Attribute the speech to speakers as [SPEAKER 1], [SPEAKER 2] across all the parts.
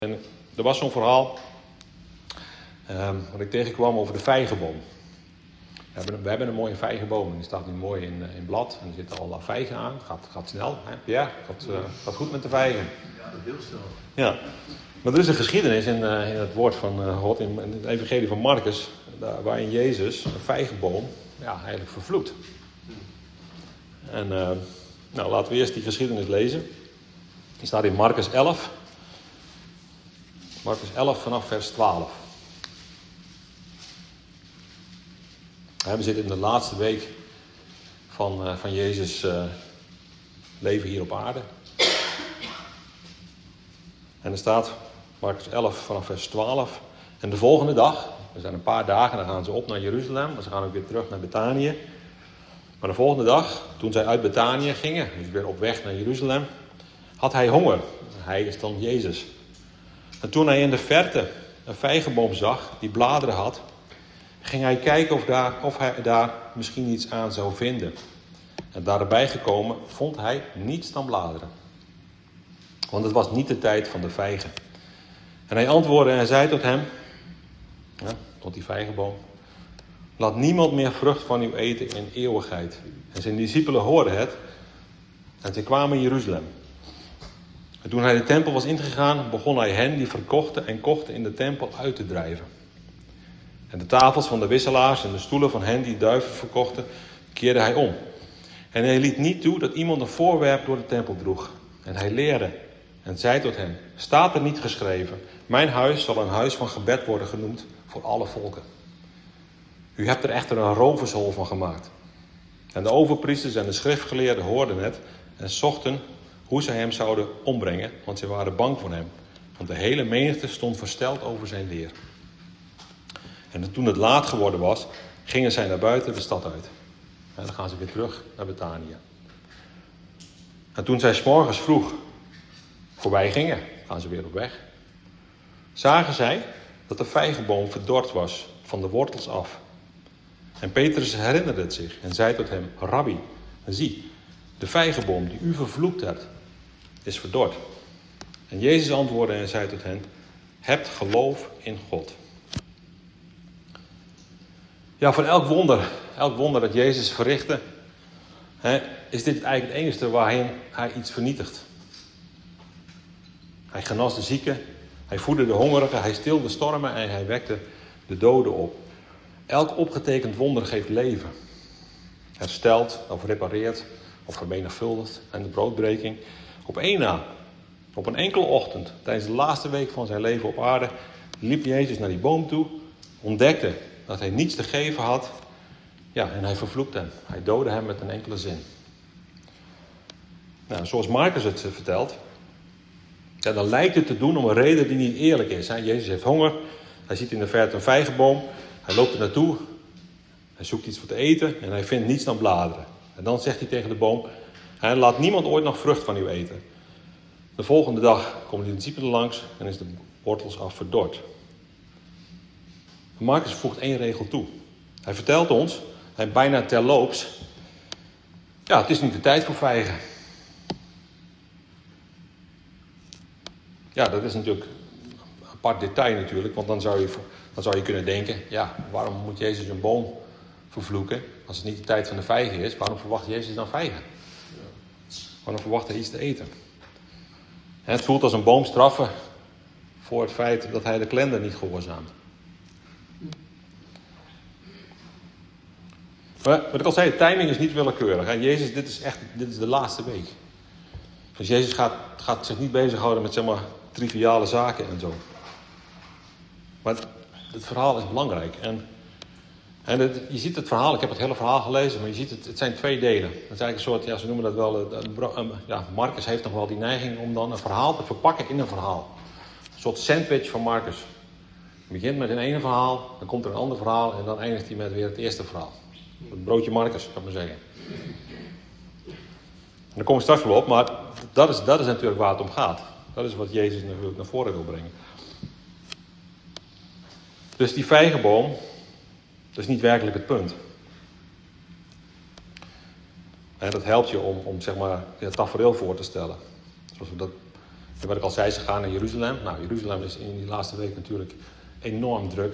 [SPEAKER 1] En er was zo'n wat ik tegenkwam over de vijgenboom. We hebben een mooie vijgenboom. Die staat nu mooi in blad. En er zitten al vijgen aan. Gaat snel. Hè? Pierre, gaat goed met de vijgen.
[SPEAKER 2] Ja, heel snel.
[SPEAKER 1] Ja. Maar er is een geschiedenis in het woord van God, in het evangelie van Marcus, waarin Jezus een vijgenboom eigenlijk vervloekt. En laten we eerst die geschiedenis lezen. Die staat in Marcus 11. Marcus 11 vanaf vers 12. We zitten in de laatste week van Jezus' leven hier op aarde. En er staat Marcus 11 vanaf vers 12. En de volgende dag, er zijn een paar dagen, dan gaan ze op naar Jeruzalem. Maar ze gaan ook weer terug naar Betanië. Maar de volgende dag, toen zij uit Betanië gingen, dus weer op weg naar Jeruzalem, had hij honger. Hij is dan Jezus. En toen hij in de verte een vijgenboom zag die bladeren had, ging hij kijken of hij daar misschien iets aan zou vinden. En daarbij gekomen vond hij niets dan bladeren. Want het was niet de tijd van de vijgen. En hij antwoordde en zei tot hem, tot die vijgenboom, laat niemand meer vrucht van u eten in eeuwigheid. En zijn discipelen hoorden het en ze kwamen in Jeruzalem. En toen hij de tempel was ingegaan, begon hij hen die verkochten en kochten in de tempel uit te drijven. En de tafels van de wisselaars en de stoelen van hen die duiven verkochten, keerde hij om. En hij liet niet toe dat iemand een voorwerp door de tempel droeg. En hij leerde en zei tot hen, staat er niet geschreven, mijn huis zal een huis van gebed worden genoemd voor alle volken. U hebt er echter een rovershol van gemaakt. En de overpriesters en de schriftgeleerden hoorden het en zochten hoe zij hem zouden ombrengen, want ze waren bang voor hem. Want de hele menigte stond versteld over zijn leer. En toen het laat geworden was, gingen zij naar buiten de stad uit. En dan gaan ze weer terug naar Betanië. En toen zij 's morgens vroeg voorbij gingen, gaan ze weer op weg, zagen zij dat de vijgenboom verdord was van de wortels af. En Petrus herinnerde het zich en zei tot hem, Rabbi, zie, de vijgenboom die u vervloekt hebt, is verdord. En Jezus antwoordde en zei tot hen, hebt geloof in God. Ja, voor elk wonder dat Jezus verrichtte, is dit eigenlijk het enige waarin hij iets vernietigt. Hij genas de zieken, hij voedde de hongerigen, hij stilde stormen en hij wekte de doden op. Elk opgetekend wonder geeft leven. Herstelt of repareert of vermenigvuldigt en de broodbreking. Op één na, op een enkele ochtend, tijdens de laatste week van zijn leven op aarde, liep Jezus naar die boom toe, ontdekte dat hij niets te geven had. Ja, en hij vervloekte hem. Hij doodde hem met een enkele zin. Nou, zoals Marcus het vertelt, dan lijkt het te doen om een reden die niet eerlijk is. Jezus heeft honger, hij ziet in de verte een vijgenboom, hij loopt er naartoe, hij zoekt iets voor te eten en hij vindt niets dan bladeren. En dan zegt hij tegen de boom, laat niemand ooit nog vrucht van u eten. De volgende dag komen de discipelen langs en is de wortels af verdord. Marcus voegt 1 regel toe. Hij vertelt ons, bijna terloops, het is niet de tijd voor vijgen. Ja, dat is natuurlijk een apart detail natuurlijk, want dan zou je kunnen denken, waarom moet Jezus een boom vervloeken als het niet de tijd van de vijgen is? Waarom verwacht Jezus dan vijgen? Waarom verwacht hij iets te eten? En het voelt als een boom straffen voor het feit dat hij de kalender niet gehoorzaamt. Maar wat ik al zei, de timing is niet willekeurig. Jezus, dit is de laatste week. Dus Jezus gaat zich niet bezighouden met triviale zaken en zo. Maar het verhaal is belangrijk. En je ziet het verhaal, ik heb het hele verhaal gelezen, maar je ziet het zijn 2 delen. Het is eigenlijk een soort, ze noemen dat wel, Marcus heeft nog wel die neiging om dan een verhaal te verpakken in een verhaal. Een soort sandwich van Marcus. Je begint met een ene verhaal, dan komt er een ander verhaal en dan eindigt hij met weer het eerste verhaal. Het broodje Marcus, kan ik maar zeggen. En daar kom ik straks wel op, maar dat is natuurlijk waar het om gaat. Dat is wat Jezus natuurlijk naar voren wil brengen. Dus die vijgenboom, dat is niet werkelijk het punt. En dat helpt je om het tafereel voor te stellen. Zoals we dat En wat ik al zei, ze gaan naar Jeruzalem. Nou, Jeruzalem is in die laatste week natuurlijk enorm druk.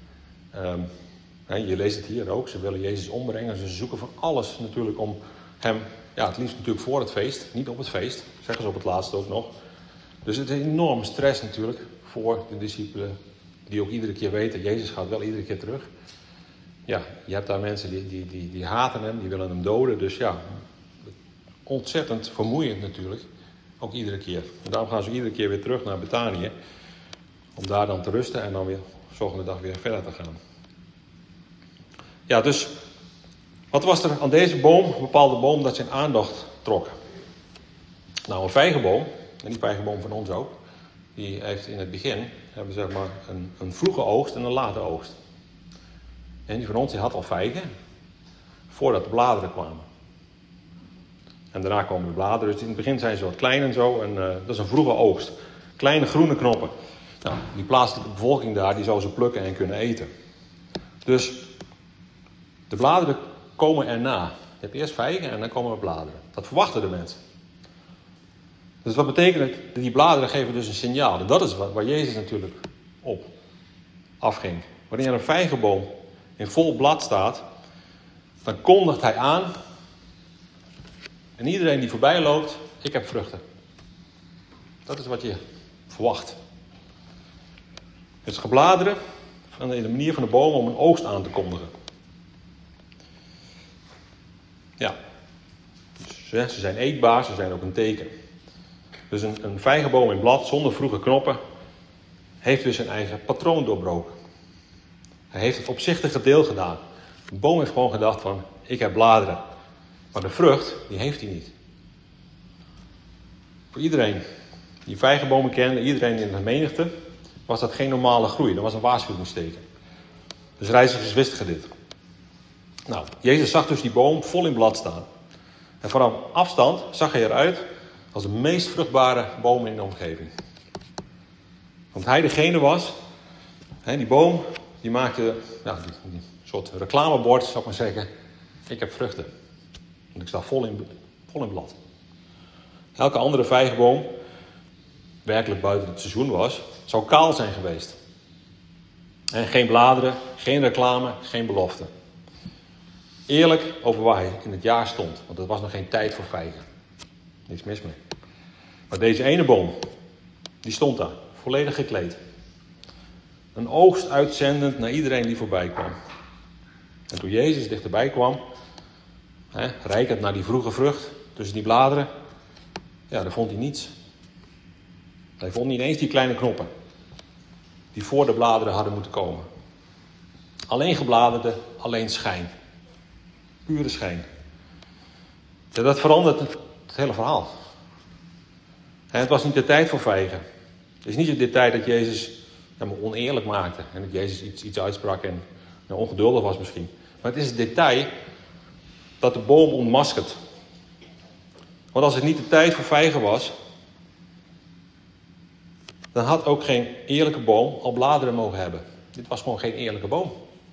[SPEAKER 1] Je leest het hier ook. Ze willen Jezus ombrengen. Ze zoeken van alles natuurlijk om hem, het liefst natuurlijk voor het feest. Niet op het feest, zeggen ze op het laatste ook nog. Dus het is enorm stress natuurlijk voor de discipelen. Die ook iedere keer weten, Jezus gaat wel iedere keer terug. Ja, je hebt daar mensen die haten hem, die willen hem doden. Dus ja, ontzettend vermoeiend natuurlijk. Ook iedere keer. En daarom gaan ze iedere keer weer terug naar Betanië. Om daar dan te rusten en dan weer de volgende dag weer verder te gaan. Ja, dus wat was er aan deze boom, een bepaalde boom, dat zijn aandacht trok? Nou, een vijgenboom, en die vijgenboom van ons ook, die heeft in het begin, hebben zeg maar een vroege oogst en een late oogst. En die van ons die had al vijgen, voordat de bladeren kwamen. En daarna komen de bladeren, dus in het begin zijn ze wat klein en zo, en dat is een vroege oogst. Kleine groene knoppen. Nou, die plaatselijke bevolking daar, die zou ze plukken en kunnen eten. Dus de bladeren komen erna. Je hebt eerst vijgen en dan komen er bladeren. Dat verwachten de mensen. Dus wat betekent het? Die bladeren geven dus een signaal. En dat is waar Jezus natuurlijk op afging. Wanneer een vijgenboom in vol blad staat, dan kondigt hij aan. En iedereen die voorbij loopt, ik heb vruchten. Dat is wat je verwacht. Het gebladeren in de manier van de boom om een oogst aan te kondigen. Ja, dus, ze zijn eetbaar, ze zijn ook een teken. Dus een vijgenboom in blad zonder vroege knoppen heeft dus zijn eigen patroon doorbroken. Hij heeft het opzichtige deel gedaan. De boom heeft gewoon gedacht van, ik heb bladeren. Maar de vrucht, die heeft hij niet. Voor iedereen die vijgenbomen kende, iedereen in de menigte, was dat geen normale groei. Dat was een waarschuwingsteken. Dus reizigers wisten dit. Nou, Jezus zag dus die boom vol in blad staan. En vanaf afstand zag hij eruit als de meest vruchtbare boom in de omgeving. Want hij degene was, die boom, die maakte die soort reclamebord, zou ik maar zeggen. Ik heb vruchten. Want ik sta vol in blad. Elke andere vijgenboom, werkelijk buiten het seizoen was, zou kaal zijn geweest. En geen bladeren, geen reclame, geen belofte. Eerlijk over waar hij in het jaar stond. Want het was nog geen tijd voor vijgen. Niks mis mee. Maar deze ene boom, die stond daar, volledig gekleed. Een oogst uitzendend naar iedereen die voorbij kwam. En toen Jezus dichterbij kwam, reikend naar die vroege vrucht tussen die bladeren, daar vond hij niets. Hij vond niet eens die kleine knoppen die voor de bladeren hadden moeten komen. Alleen gebladerde, alleen schijn. Pure schijn. Ja, dat verandert het hele verhaal. Het was niet de tijd voor vijgen. Het is niet de tijd dat Jezus me oneerlijk maakte. En dat Jezus iets uitsprak en ongeduldig was misschien. Maar het is het detail dat de boom ontmaskert. Want als het niet de tijd voor vijgen was, dan had ook geen eerlijke boom al bladeren mogen hebben. Dit was gewoon geen eerlijke boom.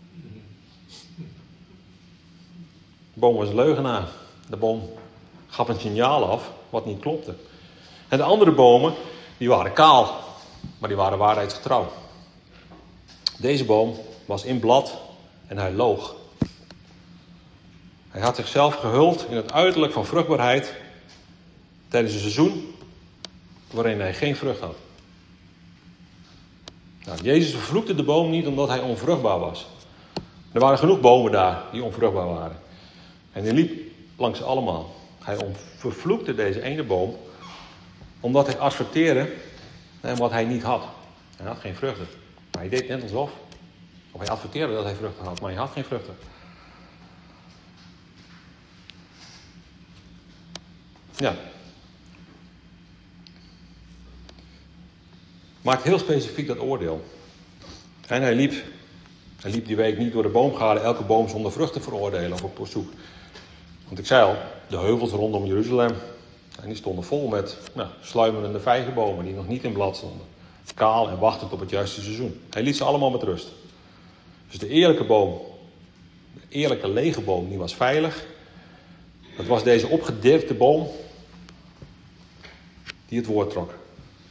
[SPEAKER 1] De boom was een leugenaar. De boom gaf een signaal af wat niet klopte. En de andere bomen, die waren kaal, maar die waren waarheidsgetrouw. Deze boom was in blad en hij loog. Hij had zichzelf gehuld in het uiterlijk van vruchtbaarheid tijdens een seizoen waarin hij geen vrucht had. Nou, Jezus vervloekte de boom niet omdat hij onvruchtbaar was. Er waren genoeg bomen daar die onvruchtbaar waren. En hij liep langs ze allemaal. Hij vervloekte deze ene boom omdat hij adverteerde wat hij niet had. Hij had geen vruchten. Maar hij deed net alsof. Of hij adverteerde dat hij vruchten had, maar hij had geen vruchten. Ja. Maakt heel specifiek dat oordeel. En hij liep die week niet door de boomgaarde elke boom zonder vrucht te veroordelen of op zoek. Want ik zei al, de heuvels rondom Jeruzalem, en die stonden vol met sluimerende vijgenbomen die nog niet in blad stonden. Kaal en wachtend op het juiste seizoen. Hij liet ze allemaal met rust. Dus de eerlijke boom, de eerlijke lege boom, die was veilig. Het was deze opgedirkte boom die het woord trok.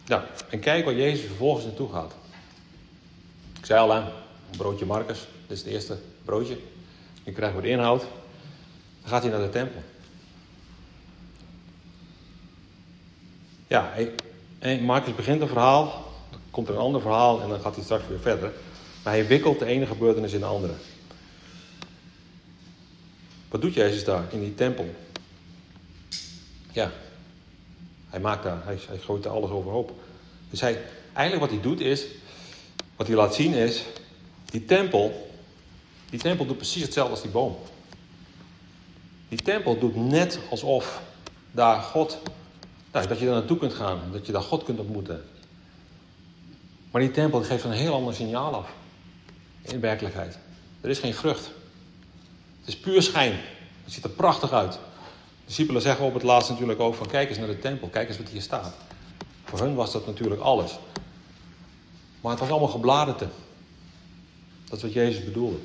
[SPEAKER 1] Nou, en kijk waar Jezus vervolgens naartoe gaat. Ik zei al aan, een broodje Marcus. Dit is het eerste broodje. Nu krijgen we de inhoud. Dan gaat hij naar de tempel. Ja, en Marcus begint een verhaal. Dan komt er een ander verhaal en dan gaat hij straks weer verder. Maar hij wikkelt de ene gebeurtenis in de andere. Wat doet Jezus daar in die tempel? Ja, hij maakt daar, hij gooit daar alles overhoop. Dus eigenlijk wat hij doet is, wat hij laat zien is, die tempel doet precies hetzelfde als die boom. Die tempel doet net alsof daar God, dat je daar naartoe kunt gaan, dat je daar God kunt ontmoeten. Maar die tempel geeft een heel ander signaal af, in werkelijkheid. Er is geen vrucht. Het is puur schijn. Het ziet er prachtig uit. De discipelen zeggen op het laatst natuurlijk ook van kijk eens naar de tempel, kijk eens wat hier staat. Voor hun was dat natuurlijk alles. Maar het was allemaal gebladerte. Dat is wat Jezus bedoelde.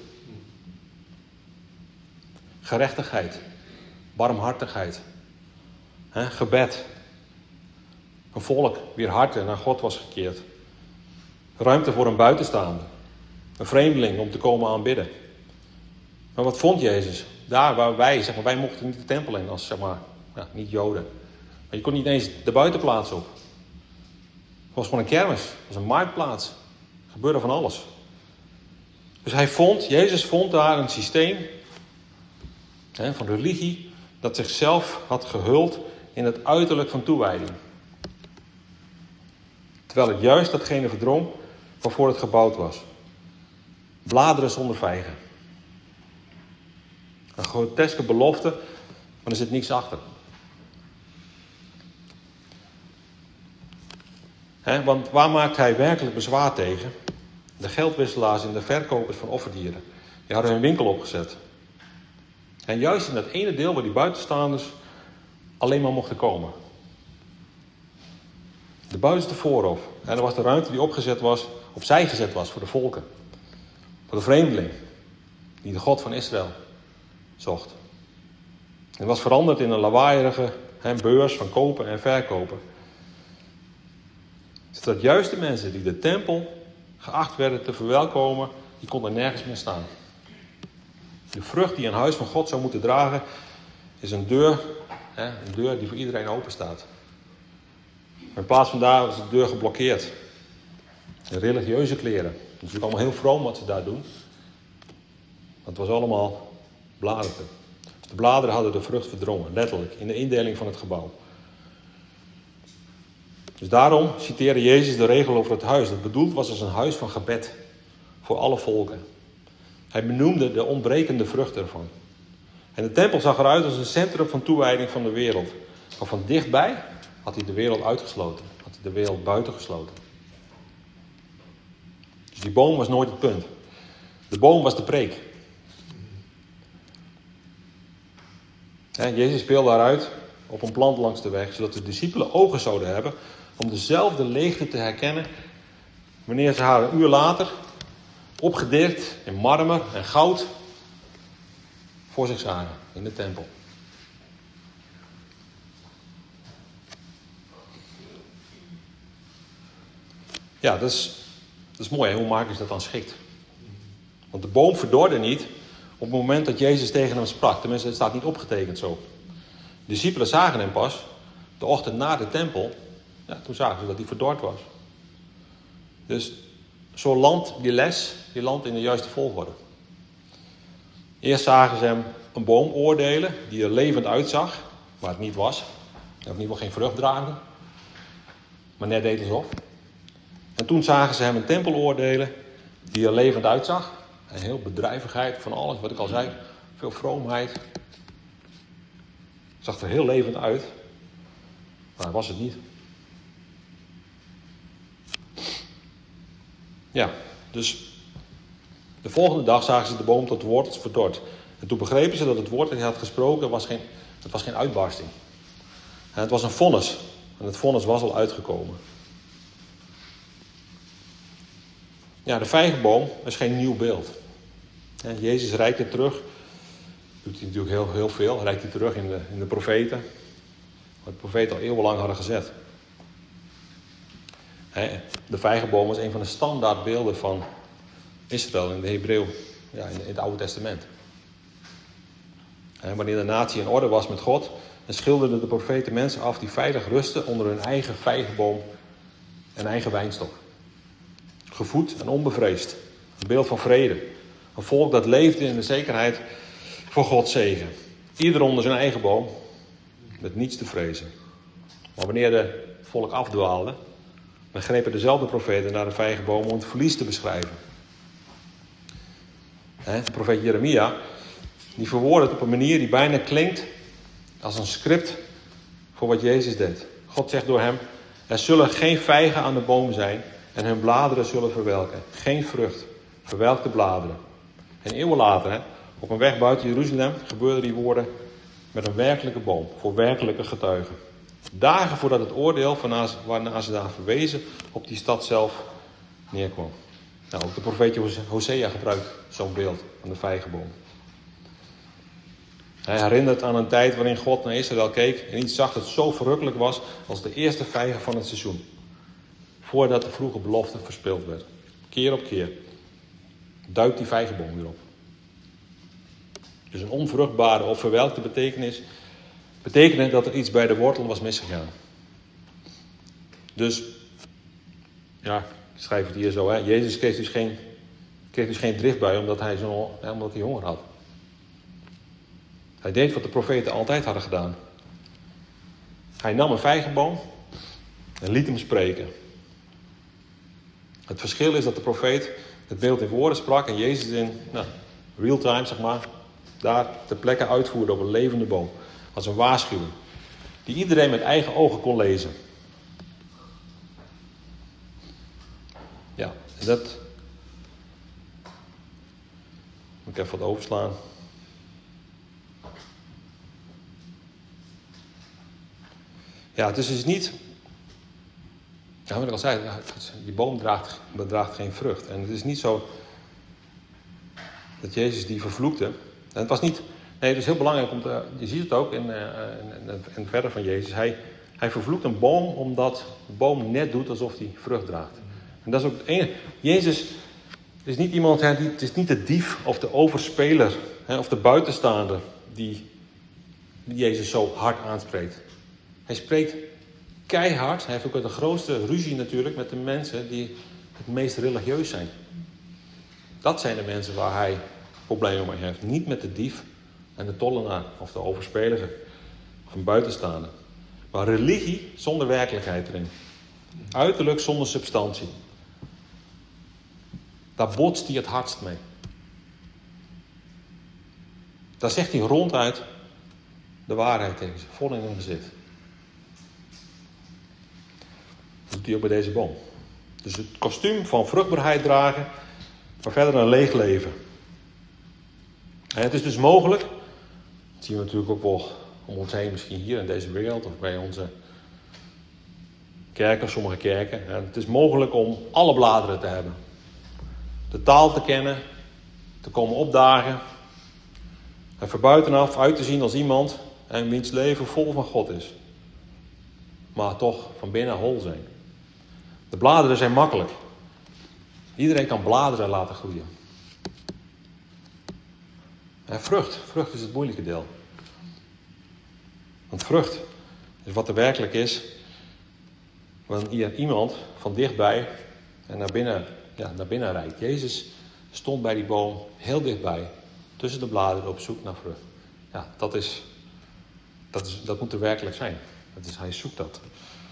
[SPEAKER 1] Gerechtigheid. Barmhartigheid. Gebed. Een volk wier hart naar God was gekeerd. Ruimte voor een buitenstaander. Een vreemdeling om te komen aanbidden. Maar wat vond Jezus? Daar waar wij mochten niet de tempel in als, niet Joden. Maar je kon niet eens de buitenplaats op. Het was gewoon een kermis. Het was een marktplaats. Er gebeurde van alles. Dus Jezus vond daar een systeem van religie dat zichzelf had gehuld in het uiterlijk van toewijding. Terwijl het juist datgene verdrong waarvoor het gebouwd was. Bladeren zonder vijgen. Een groteske belofte, maar er zit niets achter. Want waar maakt hij werkelijk bezwaar tegen? De geldwisselaars en de verkopers van offerdieren. Die hadden hun winkel opgezet. En juist in dat ene deel waar die buitenstaanders alleen maar mochten komen. De buitenste voorhof. En dat was de ruimte die opzij gezet was voor de volken. Voor de vreemdeling. Die de God van Israël zocht. Het was veranderd in een lawaaierige beurs van kopen en verkopen. Zodat juist de mensen die de tempel geacht werden te verwelkomen, die konden nergens meer staan. De vrucht die een huis van God zou moeten dragen, is een deur die voor iedereen open staat. Maar in plaats van daar is de deur geblokkeerd. In religieuze kleren. Het is natuurlijk allemaal heel vroom wat ze daar doen. Het was allemaal bladeren. De bladeren hadden de vrucht verdrongen, letterlijk, in de indeling van het gebouw. Dus daarom citeerde Jezus de regel over het huis, dat bedoeld was als een huis van gebed voor alle volken. Hij benoemde de ontbrekende vrucht ervan. En de tempel zag eruit als een centrum van toewijding van de wereld. Maar van dichtbij had hij de wereld uitgesloten, had hij de wereld buitengesloten. Dus die boom was nooit het punt. De boom was de preek. Jezus speelde daaruit op een plant langs de weg, zodat de discipelen ogen zouden hebben om dezelfde leegte te herkennen wanneer ze haar een uur later, opgedirkt in marmer en goud, voor zich zagen in de tempel. Ja, dat is mooi, hè? Hoe Marcus dat dan schikt. Want de boom verdorde niet op het moment dat Jezus tegen hem sprak. Tenminste, het staat niet opgetekend zo. De discipelen zagen hem pas de ochtend na de tempel. Ja, toen zagen ze dat hij verdord was. Dus zo landt die les, die landt in de juiste volgorde. Eerst zagen ze hem een boom oordelen die er levend uitzag, maar het niet was. In ieder geval geen vrucht draagde. Maar net deed alsof. En toen zagen ze hem een tempel oordelen die er levend uitzag. En heel bedrijvigheid van alles, wat ik al zei. Veel vroomheid. Het zag er heel levend uit. Maar dat was het niet. Ja, dus de volgende dag zagen ze de boom tot het woord als verdord. En toen begrepen ze dat het woord dat hij had gesproken, was geen uitbarsting. En het was een vonnis. En het vonnis was al uitgekomen. Ja, de vijgenboom is geen nieuw beeld. En Jezus reikt het terug. Doet hij natuurlijk heel veel. Reikt hij terug in de profeten. Wat de profeten al eeuwenlang hadden gezet. De vijgenboom was een van de standaardbeelden van Israël in de Hebreeuw, in het Oude Testament. Wanneer de natie in orde was met God, dan schilderden de profeten mensen af die veilig rusten onder hun eigen vijgenboom en eigen wijnstok. Gevoed en onbevreesd. Een beeld van vrede. Een volk dat leefde in de zekerheid voor Gods zegen. Ieder onder zijn eigen boom, met niets te vrezen. Maar wanneer het volk afdwaalde, dan grepen dezelfde profeten naar de vijgenboom om het verlies te beschrijven. De profeet Jeremia, die verwoordt het op een manier die bijna klinkt als een script voor wat Jezus deed. God zegt door hem: er zullen geen vijgen aan de boom zijn en hun bladeren zullen verwelken. Geen vrucht, verwelkte bladeren. En eeuwen later, op een weg buiten Jeruzalem, gebeurden die woorden met een werkelijke boom, voor werkelijke getuigen. Dagen voordat het oordeel waarnaar ze daar verwezen op die stad zelf neerkwam. Nou, ook de profeet Hosea gebruikt zo'n beeld van de vijgenboom. Hij herinnert aan een tijd waarin God naar Israël keek en iets zag dat zo verrukkelijk was als de eerste vijgen van het seizoen. Voordat de vroege belofte verspeeld werd. Keer op keer duikt die vijgenboom weer op. Dus een onvruchtbare of verwelkte betekende dat er iets bij de wortel was misgegaan. Dus, ik schrijf het hier zo. Jezus kreeg dus geen driftbui omdat hij honger had. Hij deed wat de profeten altijd hadden gedaan. Hij nam een vijgenboom en liet hem spreken. Het verschil is dat de profeet het beeld in woorden sprak en Jezus in real time, daar ter plekke uitvoerde op een levende boom. Als een waarschuwing. Die iedereen met eigen ogen kon lezen. Ja, en dat... Moet ik even wat overslaan. Ja, het is dus niet... wat ik al zei, die boom bedraagt geen vrucht. En het is niet zo dat Jezus die vervloekte. En het was niet... Nee, het is heel belangrijk om te... Je ziet het ook in verder van Jezus. Hij vervloekt een boom omdat de boom net doet alsof hij vrucht draagt. En dat is ook het enige... Jezus is niet iemand... Het is niet de dief of de overspeler of de buitenstaander die Jezus zo hard aanspreekt. Hij spreekt keihard. Hij heeft ook de grootste ruzie natuurlijk met de mensen die het meest religieus zijn. Dat zijn de mensen waar hij problemen mee heeft. Niet met de dief en de tollenaar of de overspelige of een buitenstaander. Maar religie zonder werkelijkheid erin. Uiterlijk zonder substantie. Daar botst hij het hardst mee. Daar zegt hij ronduit de waarheid tegen ze, vol in hun gezicht. Dat doet hij ook bij deze boom. Dus het kostuum van vruchtbaarheid dragen, maar verder een leeg leven. En het is dus mogelijk, dat zien we natuurlijk ook wel om ons heen, misschien hier in deze wereld of bij onze kerken, sommige kerken. Het is mogelijk om alle bladeren te hebben. De taal te kennen, te komen opdagen. En van buitenaf uit te zien als iemand en wiens leven vol van God is. Maar toch van binnen hol zijn. De bladeren zijn makkelijk. Iedereen kan bladeren laten groeien. En vrucht is het moeilijke deel. Want vrucht is wat er werkelijk is. Wanneer iemand van dichtbij en naar binnen reikt. Jezus stond bij die boom heel dichtbij. Tussen de bladeren op zoek naar vrucht. Ja, dat moet er werkelijk zijn. Hij zoekt dat.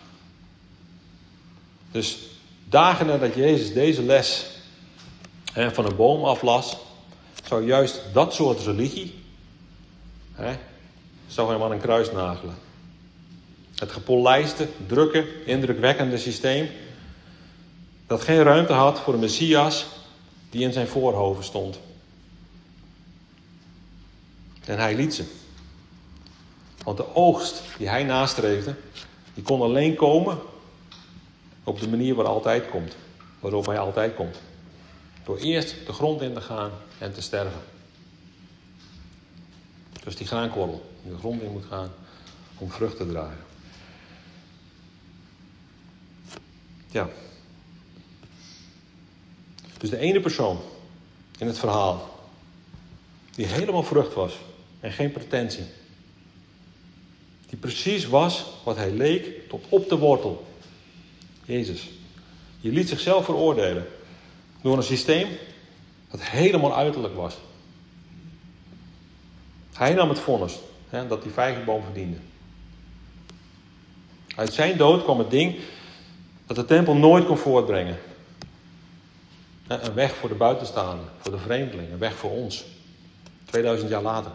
[SPEAKER 1] Dus dagen nadat Jezus deze les van een boom aflas, zou juist dat soort religie, zou hem aan een kruis nagelen. Het gepolijste, drukke, indrukwekkende systeem, dat geen ruimte had voor de Messias die in zijn voorhoven stond. En hij liet ze. Want de oogst die hij nastreefde, die kon alleen komen op de manier waarop hij altijd komt. Door eerst de grond in te gaan en te sterven. Dus die graankorrel die de grond in moet gaan om vrucht te dragen. Ja. Dus de ene persoon in het verhaal, die helemaal vrucht was en geen pretentie. Die precies was wat hij leek tot op de wortel. Jezus. Je liet zichzelf veroordelen door een systeem dat helemaal uiterlijk was. Hij nam het vonnis dat die vijgenboom verdiende. Uit zijn dood kwam het ding dat de tempel nooit kon voortbrengen. Een weg voor de buitenstaanden, voor de vreemdelingen, een weg voor ons. 2000 jaar later.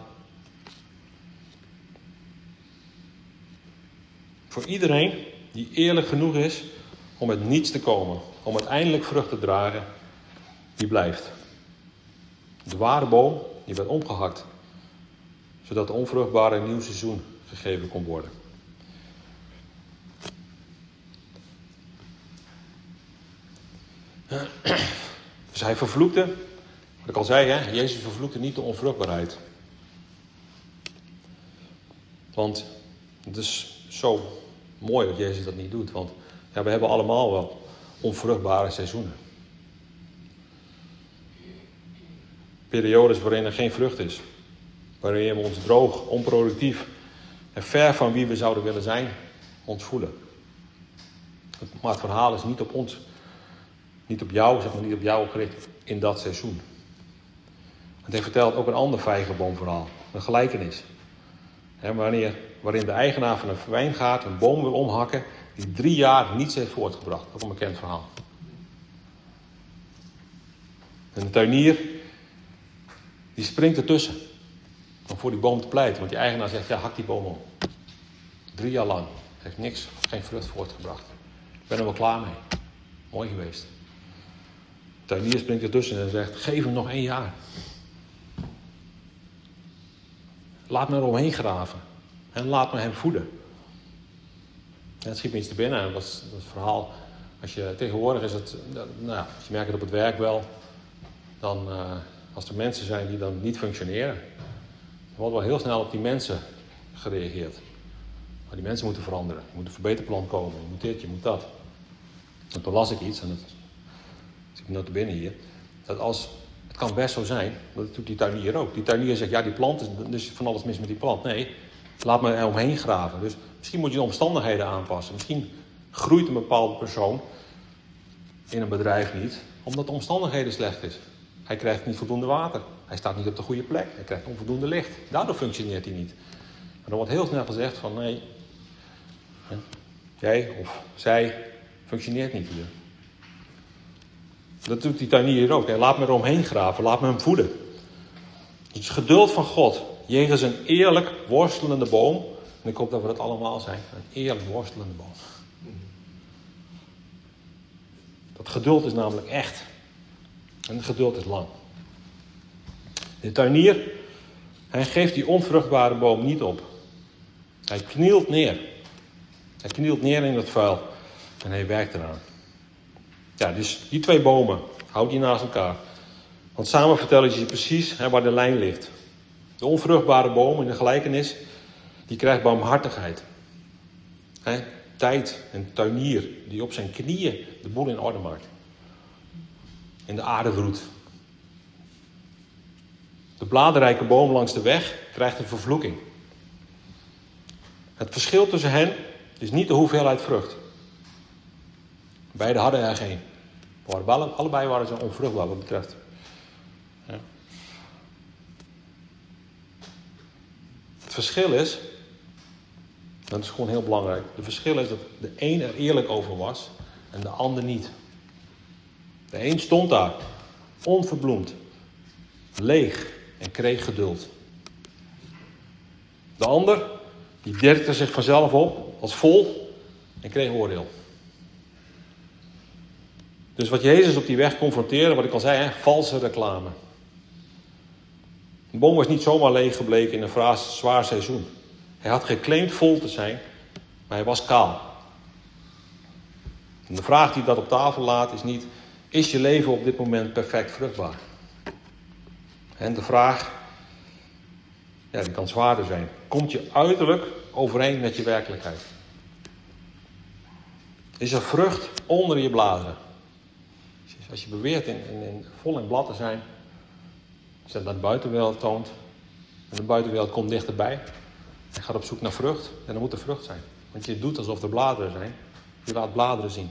[SPEAKER 1] Voor iedereen die eerlijk genoeg is om met niets te komen, om uiteindelijk vrucht te dragen, die blijft. De ware boom, die werd omgehakt, zodat de onvruchtbare een nieuw seizoen gegeven kon worden. Dus hij vervloekte, wat ik al zei, Jezus vervloekte niet de onvruchtbaarheid. Want het is zo mooi dat Jezus dat niet doet. Want we hebben allemaal wel onvruchtbare seizoenen. Periodes waarin er geen vrucht is. Waarin we ons droog, onproductief en ver van wie we zouden willen zijn, ons voelen. Maar het verhaal is niet op ons, niet op jou gericht in dat seizoen. Want hij vertelt ook een ander vijgenboomverhaal, een gelijkenis. Waarin de eigenaar van een wijngaard een boom wil omhakken die 3 jaar niets heeft voortgebracht. Dat is een bekend verhaal. En de tuinier, die springt ertussen om voor die boom te pleiten. Want die eigenaar zegt, hak die boom om. 3 jaar lang. Heeft niks, geen vrucht voortgebracht. Ik ben er wel klaar mee. Mooi geweest. De tuinier springt ertussen en zegt, geef hem nog 1 jaar. Laat me eromheen graven. En laat me hem voeden. En het schiet me iets te binnen. En dat verhaal, tegenwoordig is het, als je merkt het op het werk wel, dan als er mensen zijn die dan niet functioneren, dan wordt wel heel snel op die mensen gereageerd. Maar die mensen moeten veranderen. Er moet een verbeterplan komen. Je moet dit, je moet dat. En toen las ik iets, en dat zit me nota bene hier, dat het kan best zo zijn, dat doet die tuinier ook. Die tuinier zegt, die plant, er is van alles mis met die plant. Nee, laat me er omheen graven. Dus misschien moet je de omstandigheden aanpassen. Misschien groeit een bepaalde persoon in een bedrijf niet, omdat de omstandigheden slecht is. Hij krijgt niet voldoende water. Hij staat niet op de goede plek. Hij krijgt onvoldoende licht. Daardoor functioneert hij niet. Maar dan wordt heel snel gezegd van nee, jij of zij functioneert niet hier. Dat doet die tuinier hier ook. Laat me eromheen graven. Laat me hem voeden. Het geduld van God. Jegens een eerlijk worstelende boom. En ik hoop dat we dat allemaal zijn. Een eerlijk worstelende boom. Dat geduld is namelijk echt. En het geduld is lang. De tuinier, hij geeft die onvruchtbare boom niet op. Hij knielt neer. Hij knielt neer in het vuil. En hij werkt eraan. Ja, dus die 2 bomen, houd die naast elkaar. Want samen vertellen ze je precies waar de lijn ligt. De onvruchtbare boom in de gelijkenis, die krijgt barmhartigheid. Tijd, een tuinier die op zijn knieën de boel in orde maakt. In de aarde broedt. De bladrijke boom langs de weg krijgt een vervloeking. Het verschil tussen hen is niet de hoeveelheid vrucht. Beide hadden er geen. Allebei waren ze onvruchtbaar wat betreft. Ja. Het verschil is, dat is gewoon heel belangrijk. Het verschil is dat de een er eerlijk over was en de ander niet. De een stond daar, onverbloemd, leeg en kreeg geduld. De ander, die dirkte zich vanzelf op, was vol en kreeg oordeel. Dus wat Jezus op die weg confronteerde, wat ik al zei, valse reclame. De boom was niet zomaar leeg gebleken in een zwaar seizoen. Hij had geclaimd vol te zijn, maar hij was kaal. En de vraag die dat op tafel laat is niet, is je leven op dit moment perfect vruchtbaar? En de vraag, die kan zwaarder zijn. Komt je uiterlijk overeen met je werkelijkheid? Is er vrucht onder je bladeren? Als je beweert vol in blad te zijn, als je dat naar de buitenwereld toont, en de buitenwereld komt dichterbij, en gaat op zoek naar vrucht, en dan moet er vrucht zijn. Want je doet alsof er bladeren zijn. Je laat bladeren zien.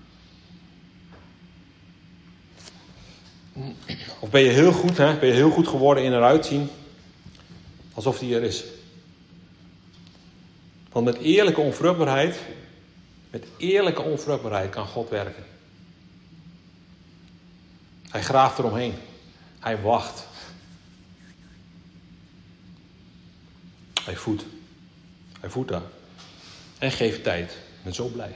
[SPEAKER 1] Of ben je heel goed geworden in eruit zien, alsof die er is. Want met eerlijke onvruchtbaarheid kan God werken. Hij graaft eromheen. Hij wacht. Hij voedt. Hij voedt daar. En geeft tijd. Ik ben zo blij.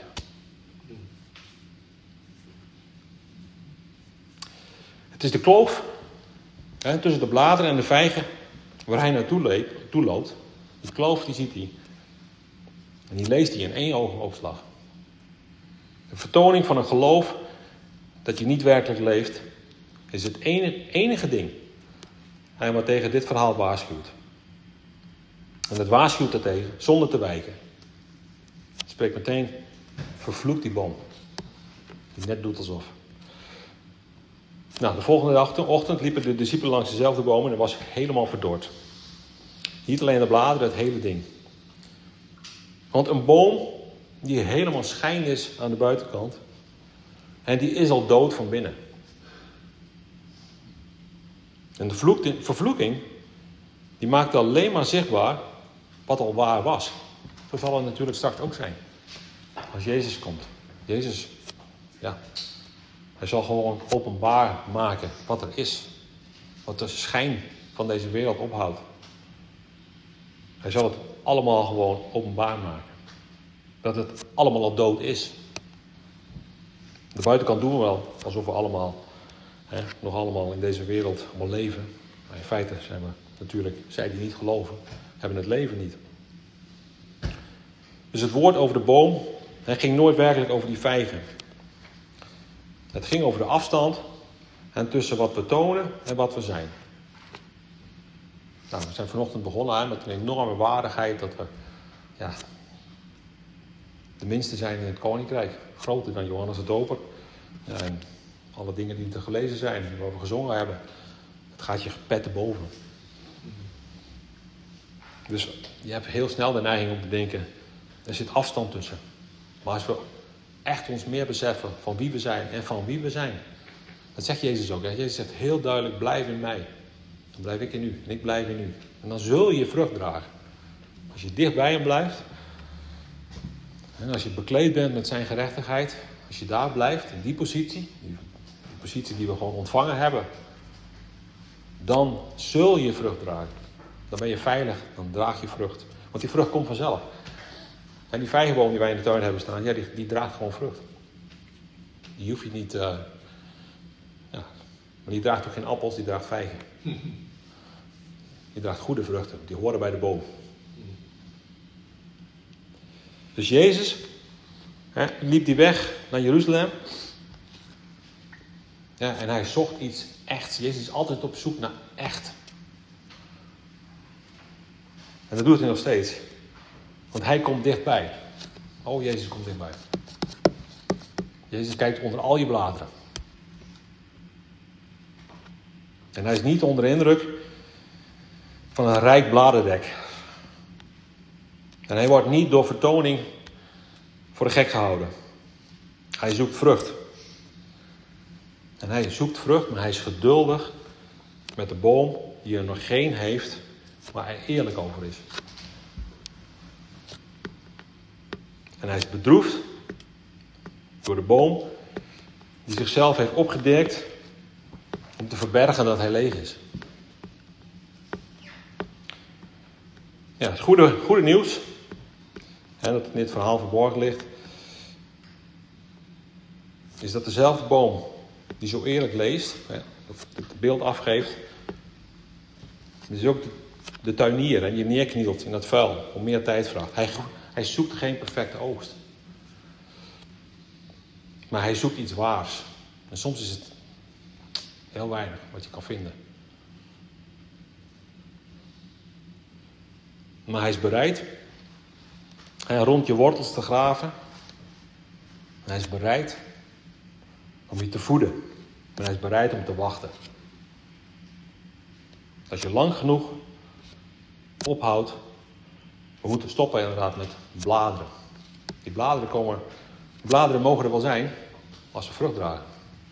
[SPEAKER 1] Het is de kloof tussen de bladeren en de vijgen waar hij naartoe loopt. Die kloof die ziet hij. En die leest hij in 1 oogopslag. De vertoning van een geloof dat je niet werkelijk leeft, is het enige ding hij maar tegen dit verhaal waarschuwt. En het waarschuwt ertegen zonder te wijken. Het spreekt meteen, vervloekt die boom. Die net doet alsof. Nou, de volgende ochtend liepen de discipelen langs dezelfde boom en het was helemaal verdord. Niet alleen de bladeren, het hele ding. Want een boom die helemaal schijn is aan de buitenkant, en die is al dood van binnen. En de vervloeking, die maakt alleen maar zichtbaar wat al waar was. Zo zal het natuurlijk straks ook zijn. Als Jezus komt. Jezus, hij zal gewoon openbaar maken wat er is. Wat de schijn van deze wereld ophoudt. Hij zal het allemaal gewoon openbaar maken. Dat het allemaal al dood is. De buitenkant doen we wel alsof we allemaal, nog allemaal in deze wereld allemaal leven. Maar in feite zijn we natuurlijk, zij die niet geloven, hebben het leven niet. Dus het woord over de boom ging nooit werkelijk over die vijgen. Het ging over de afstand tussen wat we tonen en wat we zijn. Nou, we zijn vanochtend begonnen met een enorme waardigheid dat we de minste zijn in het koninkrijk. Groter dan Johannes de Doper. Ja, en alle dingen die te gelezen zijn, waar we gezongen hebben. Het gaat je pet te boven. Dus je hebt heel snel de neiging om te denken, er zit afstand tussen. Maar als we echt ons meer beseffen van wie we zijn en van wie we zijn. Dat zegt Jezus ook. Hè? Jezus zegt heel duidelijk, blijf in mij. Dan blijf ik in u en ik blijf in u. En dan zul je vrucht dragen. Als je dicht bij hem blijft. En als je bekleed bent met zijn gerechtigheid. Als je daar blijft, in die positie. Die positie die we gewoon ontvangen hebben. Dan zul je vrucht dragen. Dan ben je veilig. Dan draag je vrucht. Want die vrucht komt vanzelf. En die vijgenboom die wij in de tuin hebben staan. Ja, die draagt gewoon vrucht. Die hoef je niet... Maar die draagt ook geen appels, die draagt vijgen. Die draagt goede vruchten. Die horen bij de boom. Dus Jezus liep die weg naar Jeruzalem. Ja, en hij zocht iets echts. Jezus is altijd op zoek naar echt. En dat doet hij nog steeds. Want hij komt dichtbij. Oh, Jezus komt dichtbij. Jezus kijkt onder al je bladeren. En hij is niet onder de indruk van een rijk bladerdek. En hij wordt niet door vertoning voor de gek gehouden. Hij zoekt vrucht. En hij zoekt vrucht, maar hij is geduldig met de boom die er nog geen heeft, waar hij eerlijk over is. En hij is bedroefd door de boom die zichzelf heeft opgedirkt om te verbergen dat hij leeg is. Ja, het goede nieuws, dat in dit verhaal verborgen ligt, is dat dezelfde boom die zo eerlijk leest, het beeld afgeeft, is ook de tuinier en die neerknielt in dat vuil, om meer tijd vraagt. Hij zoekt geen perfecte oogst. Maar hij zoekt iets waars. En soms is het heel weinig wat je kan vinden. Maar hij is bereid rond je wortels te graven. En hij is bereid om je te voeden. En hij is bereid om te wachten. Als je lang genoeg ophoudt, we moeten stoppen inderdaad met bladeren. Die bladeren mogen er wel zijn als ze vrucht dragen.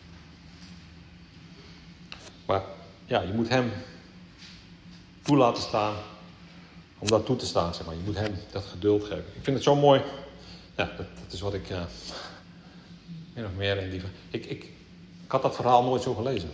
[SPEAKER 1] Maar ja, je moet hem toe laten staan om dat toe te staan, zeg maar. Je moet hem dat geduld geven. Ik vind het zo mooi. Ja, dat is wat ik min of meer in die... Ik had dat verhaal nooit zo gelezen.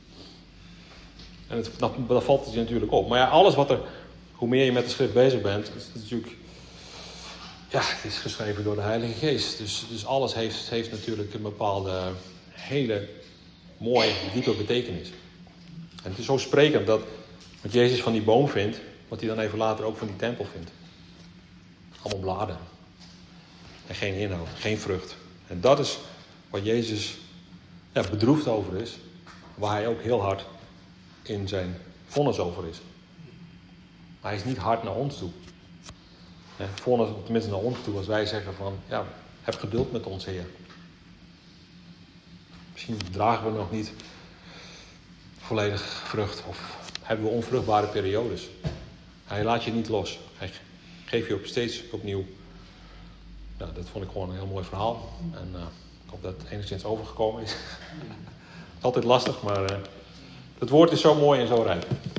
[SPEAKER 1] En dat valt het je natuurlijk op. Maar ja, alles wat er... Hoe meer je met de schrift bezig bent, is het natuurlijk... Ja, het is geschreven door de Heilige Geest. Dus alles heeft natuurlijk een bepaalde, hele mooie, diepe betekenis. En het is zo sprekend dat wat Jezus van die boom vindt, wat hij dan even later ook van die tempel vindt. Allemaal bladen. En geen inhoud, geen vrucht. En dat is waar Jezus bedroefd over is. Waar hij ook heel hard in zijn vonnis over is. Maar hij is niet hard naar ons toe. Vonnis, tenminste naar ons toe, als wij zeggen van, ja, heb geduld met ons, Heer. Misschien dragen we nog niet volledig vrucht of hebben we onvruchtbare periodes. Hij laat je niet los. Hij geeft je ook steeds opnieuw. Nou, dat vond ik gewoon een heel mooi verhaal. En ik hoop dat het enigszins overgekomen is. Het is altijd lastig, maar het woord is zo mooi en zo rijp.